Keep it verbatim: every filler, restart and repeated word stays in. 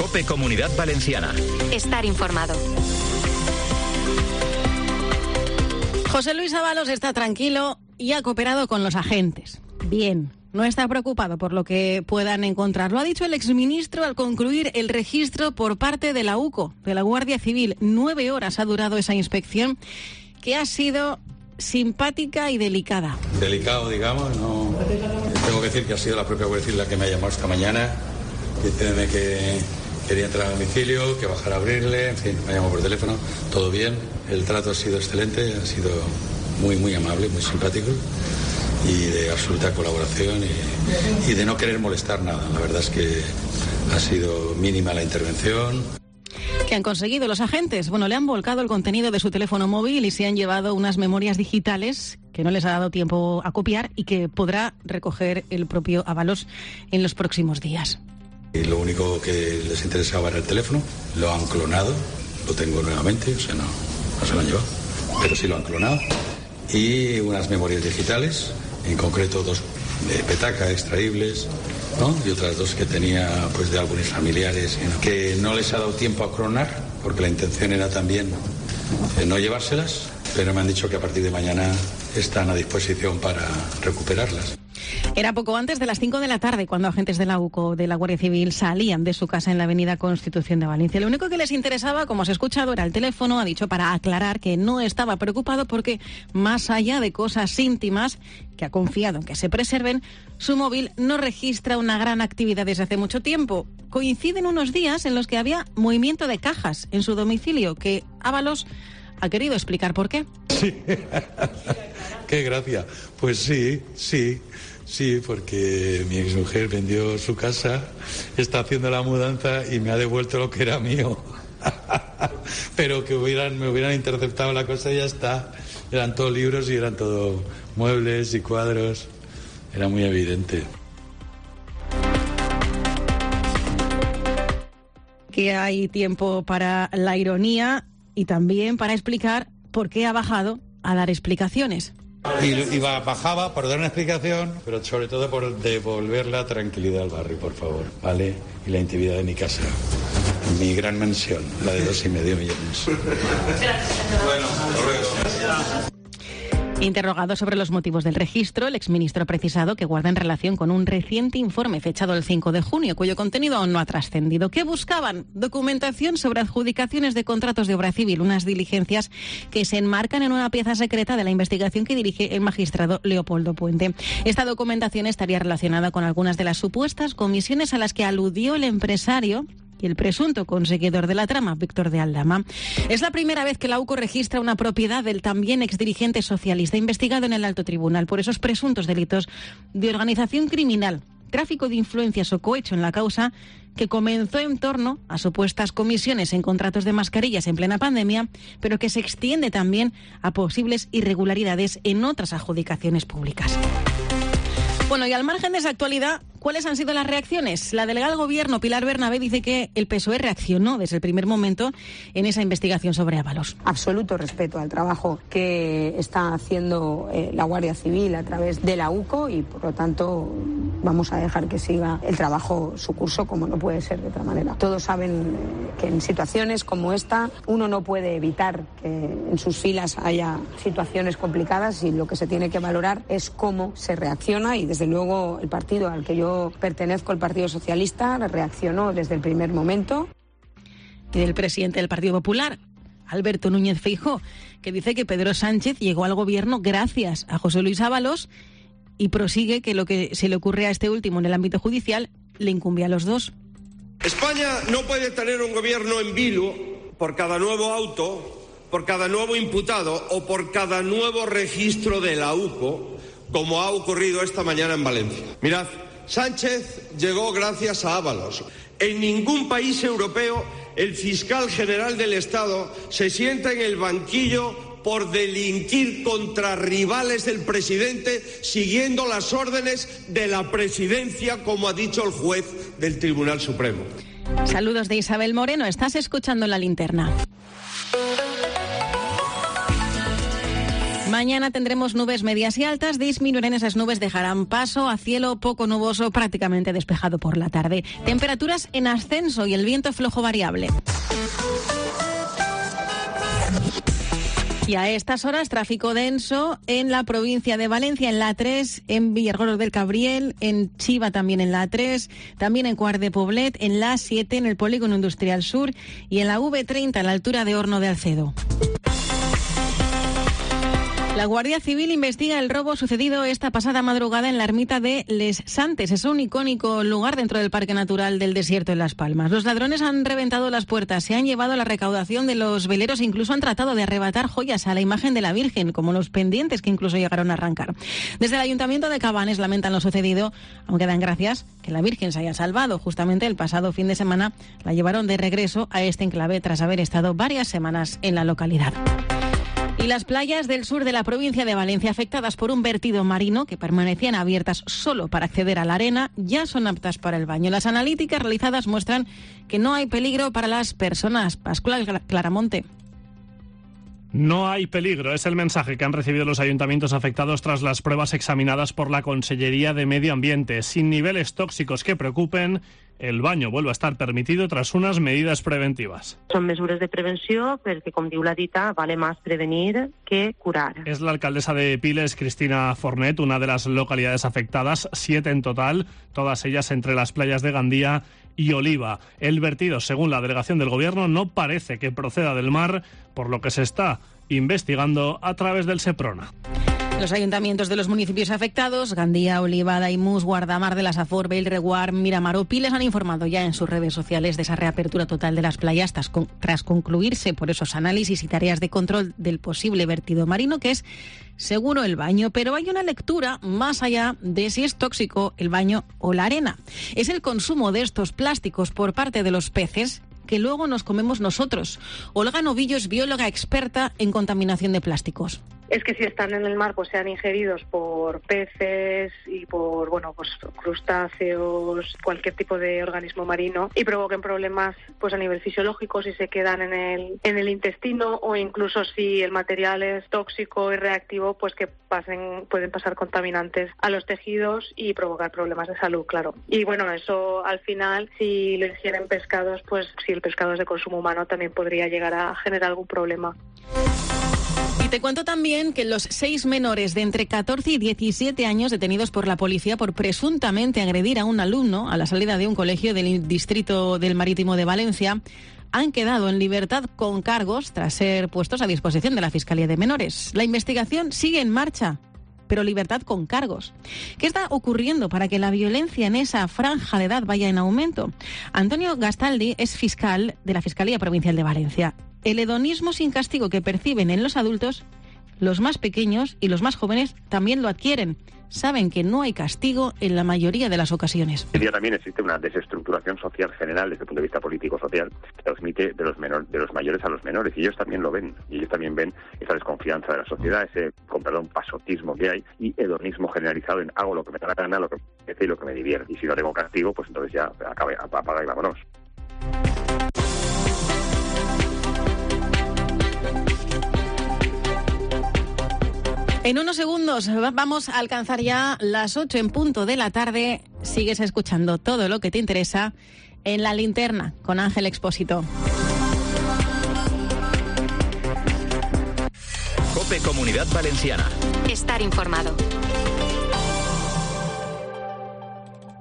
COPE Comunidad Valenciana. Estar informado. José Luis Ábalos está tranquilo y ha cooperado con los agentes. Bien, no está preocupado por lo que puedan encontrar. Lo ha dicho el exministro al concluir el registro por parte de la U C O, de la Guardia Civil. Nueve horas ha durado esa inspección, que ha sido simpática y delicada. Delicado, digamos, no. Tengo que decir que ha sido la propia Guardia Civil la que me ha llamado esta mañana, diciéndome que quería entrar al domicilio, que bajara a abrirle, en fin, me llamó por teléfono, todo bien. El trato ha sido excelente, ha sido muy, muy amable, muy simpático y de absoluta colaboración y, y de no querer molestar nada. La verdad es que ha sido mínima la intervención. ¿Qué han conseguido los agentes? Bueno, le han volcado el contenido de su teléfono móvil y se han llevado unas memorias digitales que no les ha dado tiempo a copiar y que podrá recoger el propio Ábalos en los próximos días. Y lo único que les interesaba era el teléfono, lo han clonado, lo tengo nuevamente, o sea, no, no se lo han llevado, pero sí lo han clonado. Y unas memorias digitales, en concreto dos de petaca extraíbles, ¿no? Y otras dos que tenía pues de álbumes familiares, ¿no? Que no les ha dado tiempo a clonar, porque la intención era también eh, no llevárselas, pero me han dicho que a partir de mañana están a disposición para recuperarlas. Era poco antes de las cinco de la tarde cuando agentes de la U C O, de la Guardia Civil, salían de su casa en la avenida Constitución de Valencia. Lo único que les interesaba, como os he escuchado, era el teléfono. Ha dicho para aclarar que no estaba preocupado porque, más allá de cosas íntimas que ha confiado en que se preserven, su móvil no registra una gran actividad desde hace mucho tiempo. Coinciden unos días en los que había movimiento de cajas en su domicilio, que Ábalos ha querido explicar por qué. Sí, qué gracia. Pues sí, sí. Sí, porque mi exmujer vendió su casa, está haciendo la mudanza y me ha devuelto lo que era mío. Pero que hubieran, me hubieran interceptado la cosa y ya está. Eran todos libros y eran todo muebles y cuadros. Era muy evidente. Que hay tiempo para la ironía y también para explicar por qué ha bajado a dar explicaciones. Y, y bajaba por dar una explicación, pero sobre todo por devolver la tranquilidad al barrio, por favor, ¿vale? Y la intimidad de mi casa, mi gran mansión, la de dos y medio millones. Bueno, luego. Interrogado sobre los motivos del registro, el exministro ha precisado que guarda en relación con un reciente informe fechado el cinco de junio, cuyo contenido aún no ha trascendido. ¿Qué buscaban? Documentación sobre adjudicaciones de contratos de obra civil, unas diligencias que se enmarcan en una pieza secreta de la investigación que dirige el magistrado Leopoldo Puente. Esta documentación estaría relacionada con algunas de las supuestas comisiones a las que aludió el empresario y el presunto conseguidor de la trama, Víctor de Aldama. Es la primera vez que la U C O registra una propiedad del también exdirigente socialista investigado en el alto tribunal por esos presuntos delitos de organización criminal, tráfico de influencias o cohecho en la causa, que comenzó en torno a supuestas comisiones en contratos de mascarillas en plena pandemia, pero que se extiende también a posibles irregularidades en otras adjudicaciones públicas. Bueno, y al margen de esa actualidad, ¿cuáles han sido las reacciones? La delegada del Gobierno, Pilar Bernabé, dice que el P S O E reaccionó desde el primer momento en esa investigación sobre Ábalos. Absoluto respeto al trabajo que está haciendo eh, la Guardia Civil a través de la U C O y, por lo tanto, vamos a dejar que siga el trabajo su curso, como no puede ser de otra manera. Todos saben que en situaciones como esta uno no puede evitar que en sus filas haya situaciones complicadas y lo que se tiene que valorar es cómo se reacciona y, desde luego, el partido al que yo pertenezco, el Partido Socialista, reaccionó desde el primer momento. Y del presidente del Partido Popular, Alberto Núñez Feijóo, que dice que Pedro Sánchez llegó al gobierno gracias a José Luis Ábalos y prosigue que lo que se le ocurre a este último en el ámbito judicial le incumbe a los dos. España no puede tener un gobierno en vilo por cada nuevo auto, por cada nuevo imputado o por cada nuevo registro de la U C O, como ha ocurrido esta mañana en Valencia. Mirad, Sánchez llegó gracias a Ábalos. En ningún país europeo el fiscal general del Estado se sienta en el banquillo por delinquir contra rivales del presidente siguiendo las órdenes de la presidencia, como ha dicho el juez del Tribunal Supremo. Saludos de Isabel Moreno, estás escuchando La Linterna. Mañana tendremos nubes medias y altas, disminuirán esas nubes, dejarán paso a cielo poco nuboso, prácticamente despejado por la tarde. Temperaturas en ascenso y el viento flojo variable. Y a estas horas, tráfico denso en la provincia de Valencia, en la A tres, en Villargordo del Cabriel, en Chiva también en la A tres, también en Quart de Poblet, en la A siete, en el Polígono Industrial Sur y en la V treinta a la altura de Horno de Alcedo. La Guardia Civil investiga el robo sucedido esta pasada madrugada en la ermita de Les Santes. Es un icónico lugar dentro del Parque Natural del Desierto de Las Palmas. Los ladrones han reventado las puertas, se han llevado la recaudación de los veleros e incluso han tratado de arrebatar joyas a la imagen de la Virgen, como los pendientes que incluso llegaron a arrancar. Desde el Ayuntamiento de Cabanes lamentan lo sucedido, aunque dan gracias que la Virgen se haya salvado. Justamente el pasado fin de semana la llevaron de regreso a este enclave tras haber estado varias semanas en la localidad. Y las playas del sur de la provincia de Valencia, afectadas por un vertido marino que permanecían abiertas solo para acceder a la arena, ya son aptas para el baño. Las analíticas realizadas muestran que no hay peligro para las personas. Pascual Claramonte. No hay peligro, es el mensaje que han recibido los ayuntamientos afectados tras las pruebas examinadas por la Consellería de Medio Ambiente. Sin niveles tóxicos que preocupen, el baño vuelve a estar permitido tras unas medidas preventivas. Són mesures de prevenció perquè, com diu la dita, vale más prevenir que curar. Es la alcaldesa de Piles, Cristina Fornet, una de las localidades afectadas, siete en total, todas ellas entre las playas de Gandía y Oliva. El vertido, según la delegación del Gobierno, no parece que proceda del mar, por lo que se está investigando a través del Seprona. Los ayuntamientos de los municipios afectados, Gandía, Oliva, Daimús, Guardamar de la Safor, Bellreguard, Miramar o Piles, han informado ya en sus redes sociales de esa reapertura total de las playas tras, con, tras concluirse por esos análisis y tareas de control del posible vertido marino, que es seguro el baño. Pero hay una lectura más allá de si es tóxico el baño o la arena. Es el consumo de estos plásticos por parte de los peces que luego nos comemos nosotros. Olga Novillo es bióloga experta en contaminación de plásticos. Es que si están en el mar, pues sean ingeridos por peces y por, bueno, pues crustáceos, cualquier tipo de organismo marino y provoquen problemas, pues a nivel fisiológico si se quedan en el en el intestino o incluso si el material es tóxico y reactivo, pues que pasen pueden pasar contaminantes a los tejidos y provocar problemas de salud, claro. Y bueno, eso al final, si lo ingieren pescados, pues si el pescado es de consumo humano, también podría llegar a generar algún problema. Y te cuento también que los seis menores de entre catorce y diecisiete años detenidos por la policía por presuntamente agredir a un alumno a la salida de un colegio del distrito del Marítimo de Valencia han quedado en libertad con cargos tras ser puestos a disposición de la Fiscalía de Menores. La investigación sigue en marcha, pero libertad con cargos. ¿Qué está ocurriendo para que la violencia en esa franja de edad vaya en aumento? Antonio Gastaldi es fiscal de la Fiscalía Provincial de Valencia. El hedonismo sin castigo que perciben en los adultos, los más pequeños y los más jóvenes también lo adquieren. Saben que no hay castigo en la mayoría de las ocasiones. Hoy día también existe una desestructuración social general desde el punto de vista político-social que transmite de los, menor, de los mayores a los menores, y ellos también lo ven, y ellos también ven esa desconfianza de la sociedad, ese, con perdón, pasotismo que hay y hedonismo generalizado en hago lo que me da la gana, lo que me apetece y lo que me divierte. Y si no tengo castigo, pues entonces ya acabe, apaga y vámonos. En unos segundos vamos a alcanzar ya las ocho en punto de la tarde. Sigues escuchando todo lo que te interesa en La Linterna con Ángel Expósito. COPE Comunidad Valenciana. Estar informado.